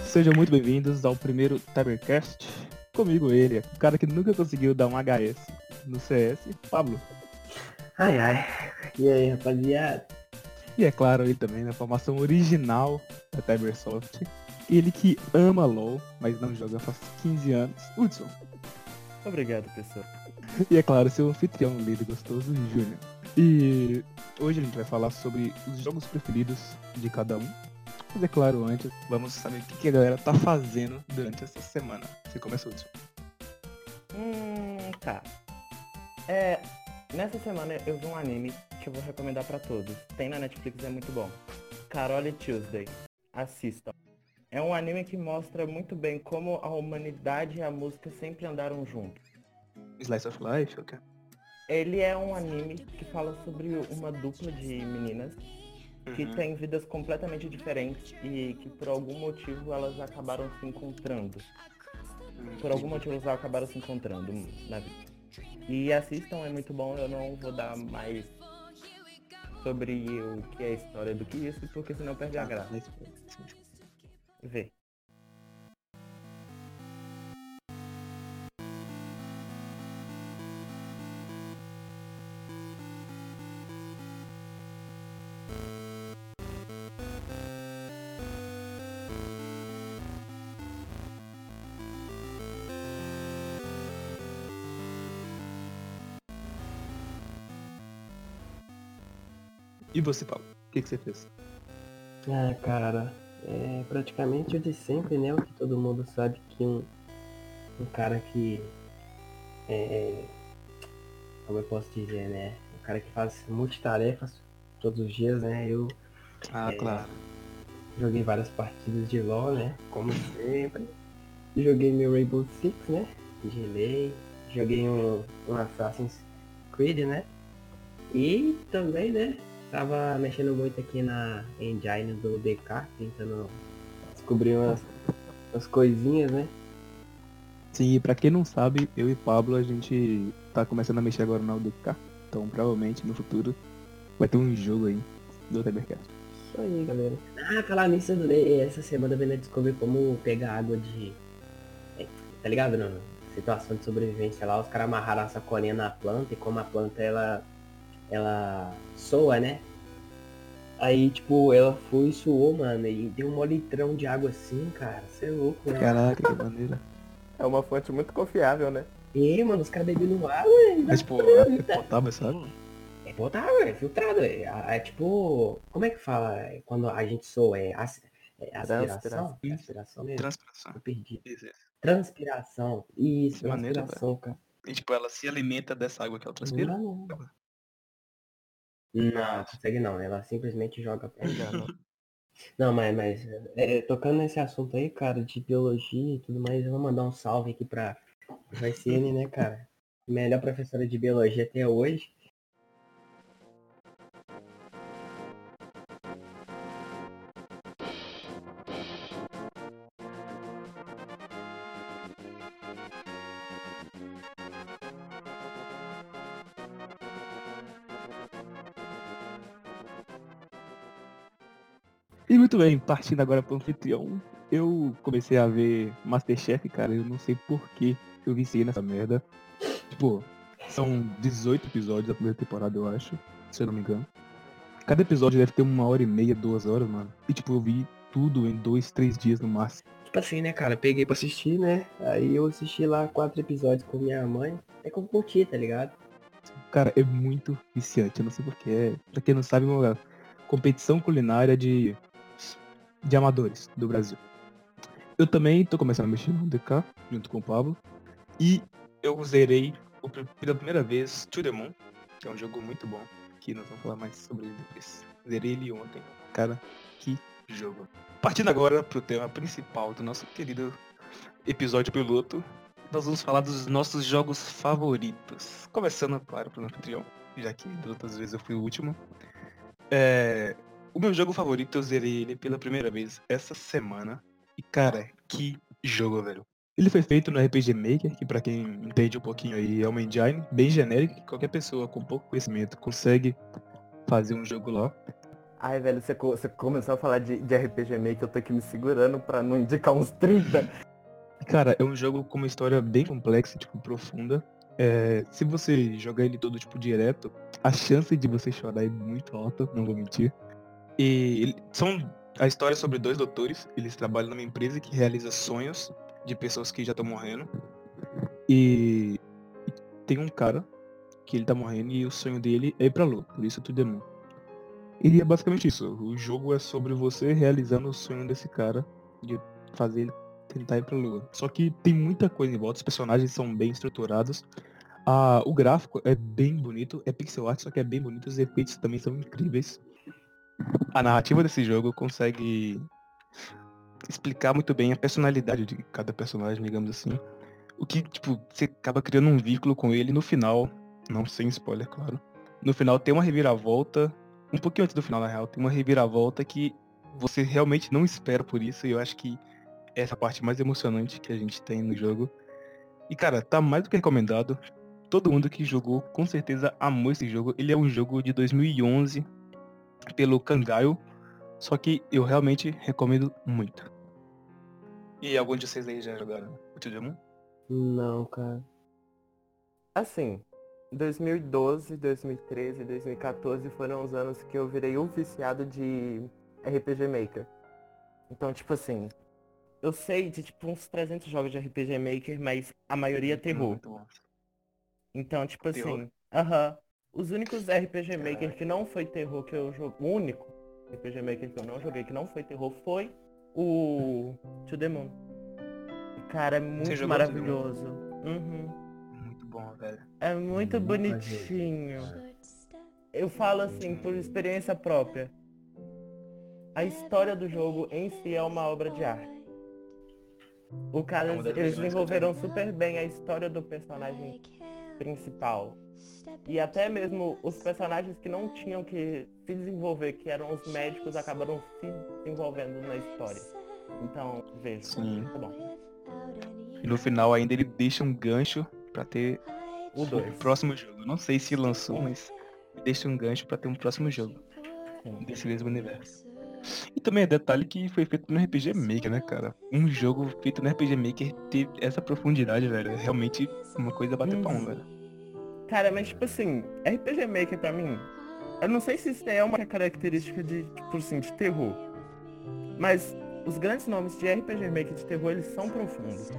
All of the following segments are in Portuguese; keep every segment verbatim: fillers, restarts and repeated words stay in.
Sejam muito bem-vindos ao primeiro Cybercast. Comigo ele, o cara que nunca conseguiu dar um H S no C S, Pablo. Ai ai, e aí rapaziada? E é claro, ele também na formação original da Cybersoft. Ele que ama LoL, mas não joga faz quinze anos, Hudson. Obrigado, pessoal. E é claro, seu anfitrião lindo e gostoso, Júnior. E hoje a gente vai falar sobre os jogos preferidos de cada um. Mas é claro, antes, vamos saber o que que a galera tá fazendo durante essa semana. Você começa, Hudson. Hum, tá. É, nessa semana eu vi um anime que eu vou recomendar pra todos. Tem na Netflix, é muito bom. Carole Tuesday. Assistam. É um anime que mostra muito bem como a humanidade e a música sempre andaram juntos. Slice of Life, ok? Ele é um anime que fala sobre uma dupla de meninas que Uhum. têm vidas completamente diferentes e que por algum motivo elas acabaram se encontrando. Por algum motivo elas acabaram se encontrando na vida. E assistam, é muito bom, eu não vou dar mais sobre o que é a história do que isso, porque senão perde a graça. Vê. E você, Paulo? O que, que você fez? Ah, cara, é praticamente o de sempre, né? O que todo mundo sabe que um, um cara que é, como eu posso dizer, né? Um cara que faz multitarefas todos os dias, né? Eu Ah, É. claro. joguei várias partidas de LoL, né? Como sempre. Joguei meu Rainbow Six, né? Gelei. Joguei um, um Assassin's Creed, né? E também, né? Tava mexendo muito aqui na engine do D K, tentando descobrir umas, umas coisinhas, né? Sim, e pra quem não sabe, eu e Pablo, a gente tá começando a mexer agora na U D K. Então, provavelmente, no futuro, vai ter um jogo aí do Cybercast. Isso aí, galera. Ah, falar nisso, né, essa semana eu venho descobrir como pegar água de... é, tá ligado? Não? Situação de sobrevivência lá, os caras amarraram a sacolinha na planta e como a planta, ela... ela soa, né? Aí, tipo, ela foi e suou, mano, e deu um litrão de água assim, cara. Você é louco, né? Caraca, que maneira. É uma fonte muito confiável, né? E, mano, os caras bebendo água, velho. Mas, tipo, é potável essa água? É potável, é filtrado. É, é, é tipo... Como é que fala é, quando a gente soa? É, as, é aspiração? É aspiração mesmo? Transpiração. Eu perdi. Isso, isso. Transpiração. Isso, Que maneiro, transpiração, cara. E, tipo, ela se alimenta dessa água que ela transpira? Não, não, consegue não. Ela simplesmente joga pra Engano. Não, mas, mas é, tocando nesse assunto aí, cara, de biologia e tudo mais, eu vou mandar um salve aqui pra Joyciane, né, cara? Melhor professora de biologia até hoje. E muito bem, partindo agora pro anfitrião, eu comecei a ver Masterchef, cara, eu não sei por que eu viciei nessa merda. Tipo, são dezoito episódios da primeira temporada, eu acho, se eu não me engano. Cada episódio deve ter uma hora e meia, duas horas, mano. E tipo, eu vi tudo em dois, três dias no máximo. Tipo assim, né, cara, peguei pra assistir, né? Aí eu assisti lá quatro episódios com minha mãe. É que eu curti, tá ligado? Cara, é muito viciante, eu não sei porquê. Pra quem não sabe, é uma competição culinária de, de amadores do Brasil. Eu também tô começando a mexer no D K, junto com o Pablo. E eu zerei o pr- pela primeira vez To The Moon, que é um jogo muito bom, que nós vamos falar mais sobre ele depois. Zerei ele ontem. Cara, que jogo. Partindo agora pro tema principal do nosso querido episódio piloto, nós vamos falar dos nossos jogos favoritos. Começando, claro, pelo anfitrião, já que das outras vezes eu fui o último. É... O meu jogo favorito, eu zerei ele pela primeira vez essa semana. E, cara, que jogo, velho. Ele foi feito no R P G Maker, que pra quem entende um pouquinho aí é uma engine bem genérica, que qualquer pessoa com pouco conhecimento consegue fazer um jogo lá. Ai, velho, você, co- você começou a falar de, de R P G Maker, eu tô aqui me segurando pra não indicar uns trinta. Cara, é um jogo com uma história bem complexa, tipo, profunda. É, se você jogar ele todo, tipo, direto, a chance de você chorar é muito alta, não vou mentir. E ele- são a história é sobre dois doutores, eles trabalham numa empresa que realiza sonhos de pessoas que já estão morrendo. E tem um cara que ele tá morrendo e o sonho dele é ir pra lua, por isso tudo é mundo. E é basicamente isso, o jogo é sobre você realizando o sonho desse cara de fazer ele tentar ir pra lua. Só que tem muita coisa em volta, os personagens são bem estruturados. Ah, o gráfico é bem bonito, é pixel art, só que é bem bonito, os efeitos também são incríveis. A narrativa desse jogo consegue explicar muito bem a personalidade de cada personagem, digamos assim. O que, tipo, você acaba criando um vínculo com ele no final, não sem spoiler, claro. No final tem uma reviravolta, um pouquinho antes do final, na real, tem uma reviravolta que você realmente não espera por isso, e eu acho que essa é a parte mais emocionante que a gente tem no jogo. E, cara, tá mais do que recomendado. Todo mundo que jogou, com certeza, amou esse jogo. Ele é um jogo de dois mil e onze, pelo Kangaio, só que eu realmente recomendo muito. E alguns de vocês aí já jogaram o To The Moon? Não, cara. Assim, dois mil e doze, dois mil e treze, dois mil e quatorze foram os anos que eu virei um viciado de R P G Maker. Então, tipo assim, eu sei de tipo uns trezentos jogos de R P G Maker, mas a maioria é terror. Muito bom. Então, tipo Terror? assim, aham. Os únicos R P G Maker Caralho. que não foi terror que eu joguei, o único R P G Maker que eu não joguei que não foi terror foi o To The Moon. E, cara, é Você muito jogou To The Moon? maravilhoso. Uhum. Muito bom, velho. É muito Nunca bonitinho. joguei, cara. Eu falo assim, por experiência própria. A história do jogo em si é uma obra de arte. O cara, É uma das eles melhores que eu desenvolveram super bem a história do personagem principal. E até mesmo os personagens que não tinham que se desenvolver, que eram os médicos, acabaram se desenvolvendo na história. Então, veja, Sim. tá bom. E no final ainda ele deixa um gancho pra ter O o dois. próximo jogo. Não sei se lançou, mas deixa um gancho pra ter um próximo jogo Sim. desse mesmo universo. E também é detalhe que foi feito no R P G Maker, né, cara? Um jogo feito no R P G Maker ter essa profundidade, velho, é realmente uma coisa a bater palma, Uhum. velho. Cara, mas tipo assim, R P G Maker pra mim, eu não sei se isso é uma característica de, tipo assim, de terror. Mas os grandes nomes de R P G Maker de terror, eles são profundos.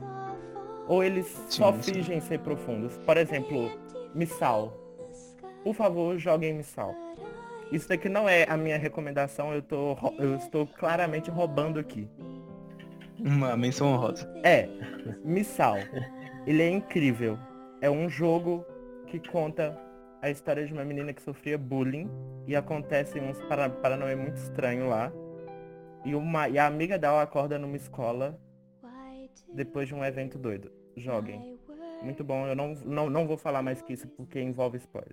Ou eles só Sim, sim. fingem ser profundos. Por exemplo, Missal. Por favor, joguem Missal. Isso daqui não é a minha recomendação, eu, tô, rou- eu estou claramente roubando aqui. Uma menção honrosa. É, Missal. Ele é incrível. É um jogo que conta a história de uma menina que sofria bullying e acontece uns para- paranauê muito estranho lá. E, uma, e a amiga dela acorda numa escola depois de um evento doido. Joguem. Muito bom, eu não, não, não vou falar mais que isso porque envolve spoiler.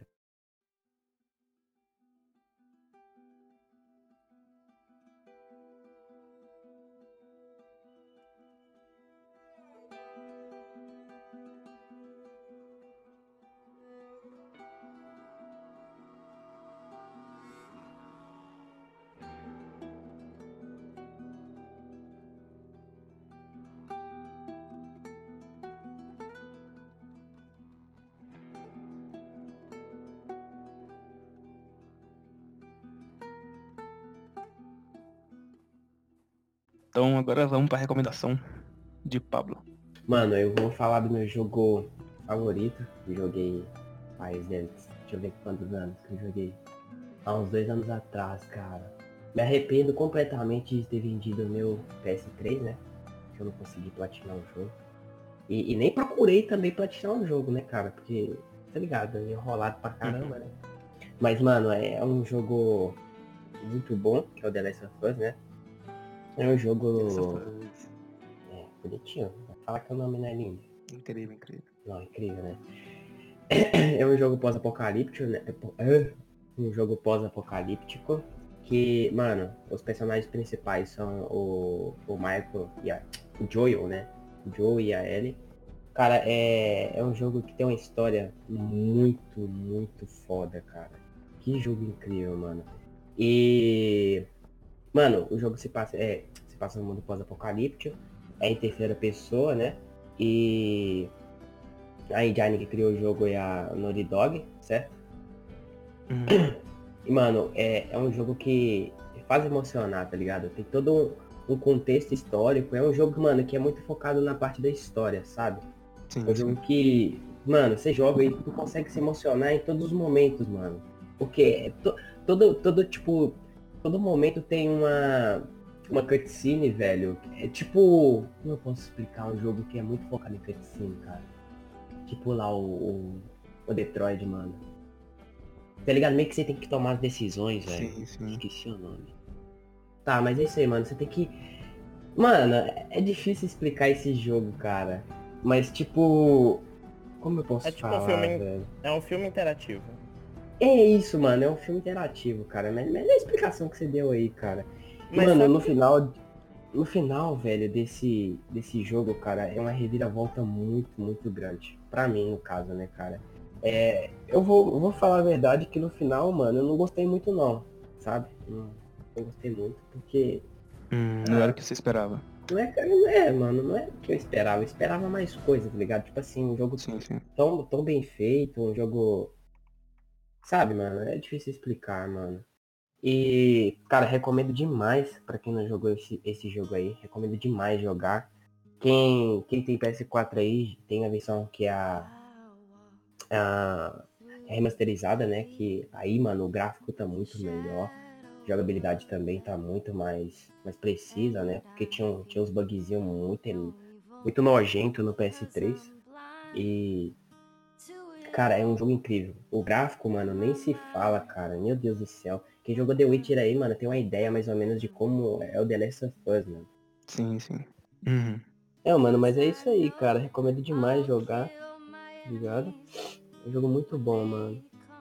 Então agora vamos pra recomendação de Pablo. Mano, eu vou falar do meu jogo favorito. Eu joguei faz, né, deixa eu ver quantos anos que eu joguei. Há uns dois anos atrás, cara. Me arrependo completamente de ter vendido o meu P S três, né? Que eu não consegui platinar o jogo. E, e nem procurei também platinar o jogo, né, cara? Porque, tá ligado, é enrolado pra caramba, né? Mas, mano, é um jogo muito bom, que é o The Last of Us, né? É um jogo... É, bonitinho. Vai falar que o nome não é lindo. Incrível, incrível. Não, incrível, né? É um jogo pós-apocalíptico, né? É po- é um jogo pós-apocalíptico que, mano, os personagens principais são o, o Michael e a, o Joel, né? O Joel e a Ellie. Cara, é, é um jogo que tem uma história muito, muito foda, cara. Que jogo incrível, mano. E, mano, o jogo se passa, é, se passa no mundo pós-apocalíptico, é em terceira pessoa, né? E a Engine que criou o jogo é a Naughty Dog, certo? Uhum. E, mano, é, é um jogo que faz emocionar, tá ligado? Tem todo um, um contexto histórico. É um jogo, mano, que é muito focado na parte da história, sabe? Sim, É um jogo sim. que, mano, você joga e tu consegue se emocionar em todos os momentos, mano. Porque é to- todo, todo, tipo, todo momento tem uma, uma cutscene, velho. É tipo, como eu posso explicar um jogo que é muito focado em cutscene, cara? Tipo lá o, o, o Detroit, mano. Tá ligado? Meio que você tem que tomar as decisões, velho. Sim, sim. Esqueci o nome. Tá, mas é isso aí, mano. Você tem que. Mano, é difícil explicar esse jogo, cara. Mas tipo. Como eu posso É tipo um falar, filme. velho? É um filme interativo. É isso, mano. É um filme interativo, cara. Mas mas é a explicação que você deu aí, cara. E, Mas mano, sabe no que final. No final, velho, desse, desse jogo, cara, é uma reviravolta muito, muito grande. Pra mim, no caso, né, cara? É, eu vou, eu vou falar a verdade que no final, mano, eu não gostei muito não, sabe? Não, não gostei muito, porque. Hum, não era o que você esperava. Não é, cara, não é, mano, não é o que eu esperava. Eu esperava mais coisa, tá ligado? Tipo assim, um jogo Sim, sim. tão, tão bem feito, um jogo. Sabe, mano? É difícil explicar, mano. E, cara, recomendo demais pra quem não jogou esse, esse jogo aí. Recomendo demais jogar. Quem, quem tem P S quatro aí, tem a versão que é a, a remasterizada, né? Que aí, mano, o gráfico tá muito melhor. A jogabilidade também tá muito mais, mais precisa, né? Porque tinha, tinha uns bugzinhos muito, muito nojento no P S três. E, cara, é um jogo incrível. O gráfico, mano, nem se fala, cara. Meu Deus do céu. Quem jogou The Witcher aí, mano, tem uma ideia mais ou menos de como é o The Last of Us, mano. Sim, sim. Uhum. É, mano, mas é isso aí, cara. Recomendo demais jogar, tá ligado? É um jogo muito bom, mano.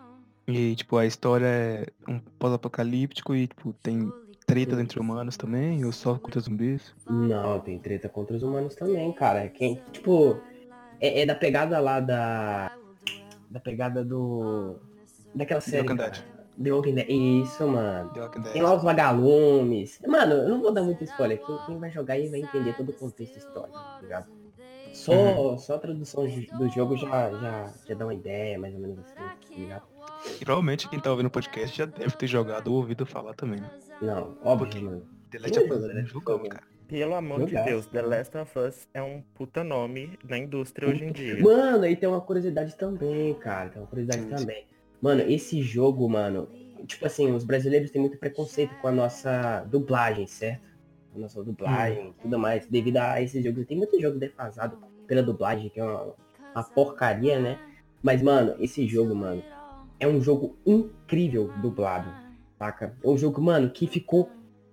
E, tipo, a história é um pós-apocalíptico e, tipo, tem tretas entre humanos também, ou só contra zumbis? Não, tem treta contra os humanos também, cara. Quem, tipo, é, é da pegada lá da. Da pegada do. Daquela The série, Walking Dead. cara. The Walking Dead. Isso, mano. The Walking Tem Dead. lá os vagalumes. Mano, eu não vou dar muita spoiler. Quem, quem vai jogar aí vai entender todo o contexto histórico, tá ligado? Uhum. Só, só a tradução de- do jogo já, já, já dá uma ideia, mais ou menos assim, tá ligado? E provavelmente quem tá ouvindo o podcast já deve ter jogado ou ouvido falar também, né? Não, óbvio, Porque mano. The Quem Last não of Us jogou é The um Last of jogão, Us, mano? cara. Pelo amor de Deus, Jogaço, The mano. Last of Us é um puta nome na indústria hoje em Puta- dia. Mano, aí tem uma curiosidade também, cara. Tem uma curiosidade Sim, sim. também. Mano, esse jogo, mano, tipo assim, os brasileiros têm muito preconceito com a nossa dublagem, certo? A nossa Hum. dublagem e tudo mais. Devido a esses jogos. Tem muito jogo defasado pela dublagem, que é uma, uma porcaria, né? Mas, mano, esse jogo, mano, é um jogo incrível dublado, saca? É um jogo, mano, que ficou.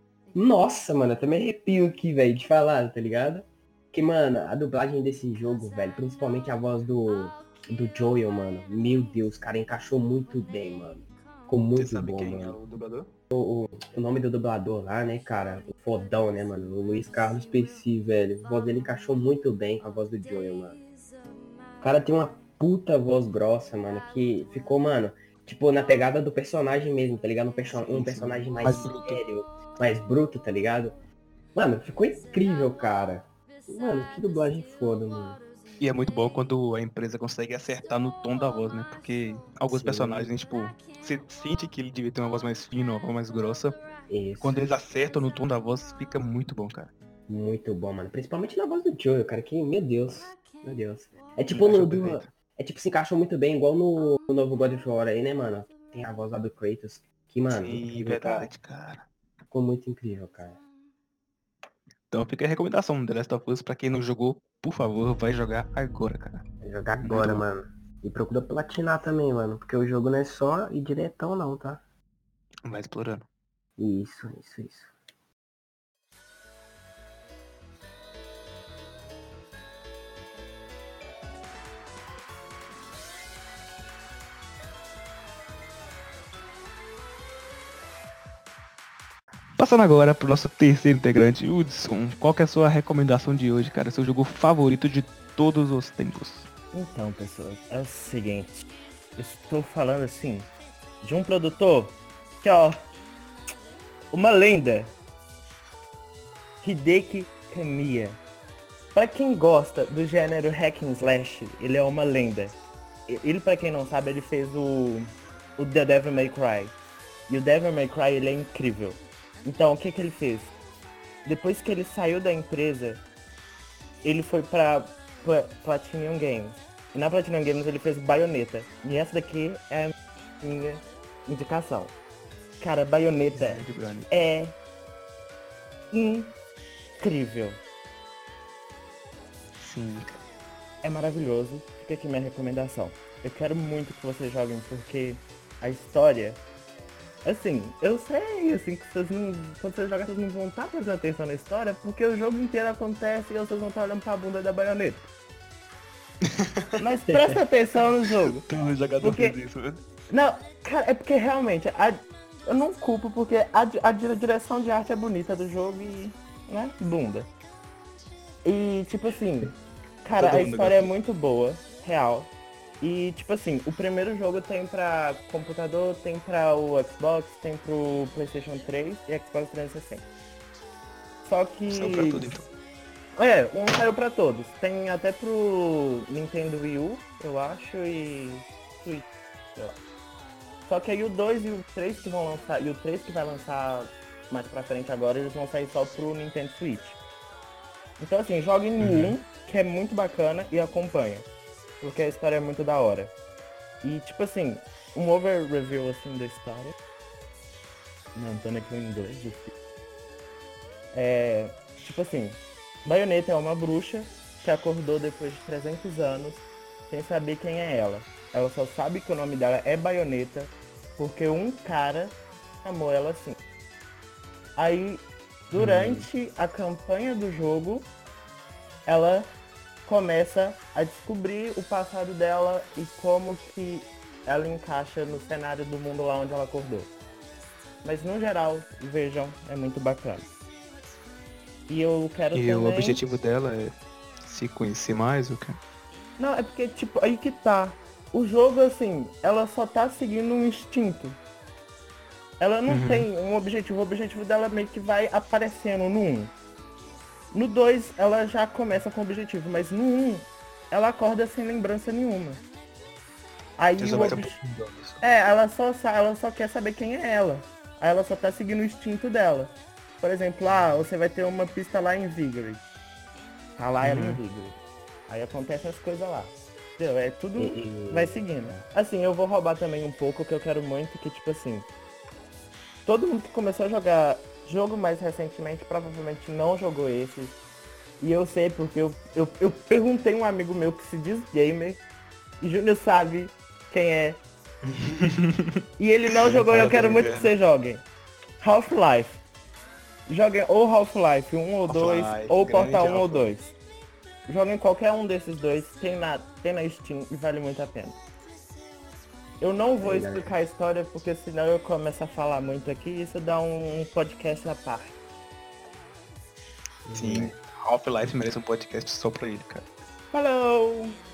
Nossa, mano, até me arrepio aqui, velho, de falar, tá ligado? Que, mano, a dublagem desse jogo, velho, principalmente a voz do, do Joel, mano. Meu Deus, cara, encaixou muito bem, mano. Ficou Você muito sabe bom, quem é mano. o dublador? O nome do dublador lá, né, cara? O fodão, né, mano? O Luiz Carlos Pesci, velho. A voz dele encaixou muito bem com a voz do Joel, mano. O cara tem uma puta voz grossa, mano, que ficou, mano, tipo, na pegada do personagem mesmo, tá ligado? Um, perso um Sim, sim. personagem mais Mais bruto. sério, mais bruto, tá ligado? Mano, ficou incrível, cara. Mano, que dublagem foda, mano. E é muito bom quando a empresa consegue acertar no tom da voz, né? Porque alguns Sim, personagens, tipo, você sente que ele devia ter uma voz mais fina, uma voz mais grossa. isso. Quando eles acertam no tom da voz, fica muito bom, cara. Muito bom, mano. Principalmente na voz do Joel, cara, que, meu Deus, meu Deus. É tipo Encaixou no do, perfeito. é tipo, se encaixou muito bem, igual no, no novo God of War aí, né, mano? Tem a voz lá do Kratos, que, mano, Sim, incrível, cara. verdade, cara. Ficou muito incrível, cara. Então fica a recomendação, The Last of Us, pra quem não jogou, por favor, vai jogar agora, cara. Vou jogar Muito agora, bom. mano. E procura platinar também, mano, porque o jogo não é só ir diretão não, tá? Vai explorando. Isso, isso, isso. Passando agora pro nosso terceiro integrante, Hudson. Qual que é a sua recomendação de hoje, cara? Seu jogo favorito de todos os tempos? Então, pessoal, é o seguinte. Eu estou falando assim de um produtor que, ó, uma lenda. Hideki Kamiya. Pra quem gosta do gênero hack and slash, ele é uma lenda. Ele, pra quem não sabe, ele fez o, o The Devil May Cry. E o Devil May Cry, ele é incrível. Então, o que que ele fez? Depois que ele saiu da empresa, ele foi pra Pla- Platinum Games. E na Platinum Games ele fez Bayonetta. E essa daqui é a minha indicação. Cara, Bayonetta é incrível. Sim. É maravilhoso. Fica aqui minha recomendação. Eu quero muito que vocês joguem, porque a história... Assim, eu sei, assim, que vocês não... Quando vocês jogam, vocês não vão estar prestando atenção na história, porque o jogo inteiro acontece e vocês vão estar olhando pra bunda da Bayonetta. Mas presta atenção no jogo. Todo jogador Porque- fez isso, né? Não, cara, é porque realmente, a- eu não culpo, porque a, di- a di- direção de arte é bonita do jogo e, né, bunda. E, tipo assim, cara, Todo a mundo história é gosta. muito boa, real. E, tipo assim, o primeiro jogo tem pra computador, tem pra o Xbox, tem pro PlayStation três e Xbox trezentos e sessenta. Só que... Saiu pra tudo, então. É, um saiu pra todos. Tem até pro Nintendo Wii U, eu acho, e Switch, sei lá. Só que aí o dois e o três que vão lançar, e o três que vai lançar mais pra frente agora, eles vão sair só pro Nintendo Switch. Então assim, joguem no Uhum. um, que é muito bacana, e acompanha. Porque a história é muito da hora. E tipo assim, um over review assim da história. Não, tô aqui em inglês. desculpa. É, tipo assim, Bayonetta é uma bruxa que acordou depois de trezentos anos sem saber quem é ela. Ela só sabe que o nome dela é Bayonetta porque um cara chamou ela assim. Aí, durante a campanha do jogo, ela começa a descobrir o passado dela e como que ela encaixa no cenário do mundo lá onde ela acordou. Mas no geral, vejam, é muito bacana. E eu quero E também... o objetivo dela é se conhecer mais, o quê? Não, é porque, tipo, aí que tá. O jogo, assim, ela só tá seguindo um instinto. Ela não Uhum. tem um objetivo. O objetivo dela meio que vai aparecendo no um. No dois, ela já começa com objetivo, mas no um, ela acorda sem lembrança nenhuma. Aí Você só o vai se obje- aprofundando. só. É, ela só, sa- ela só quer saber quem é ela. Aí ela só tá seguindo o instinto dela. Por exemplo, ah, você vai ter uma pista lá em Vigor. Tá lá ela em Uhum. Vigor. Aí acontecem as coisas lá. Entendeu? É tudo E- e- vai seguindo. Assim, eu vou roubar também um pouco, que eu quero muito que, tipo assim, todo mundo que começou a jogar jogo mais recentemente provavelmente não jogou esses. E eu sei porque eu, eu, eu perguntei a um amigo meu que se diz gamer, e Júnior sabe quem é. E ele não jogou e eu quero muito que vocês joguem. Half-Life. Joguem ou Half-Life um ou dois, Half-Life, ou grande Portal um ou Half-Life. dois. Joguem qualquer um desses dois, tem na, tem na Steam e vale muito a pena. Eu não vou Verdade. explicar a história porque senão eu começo a falar muito aqui e isso dá um podcast à parte. Sim, Half-Life merece um podcast só pra ele, cara. Falou!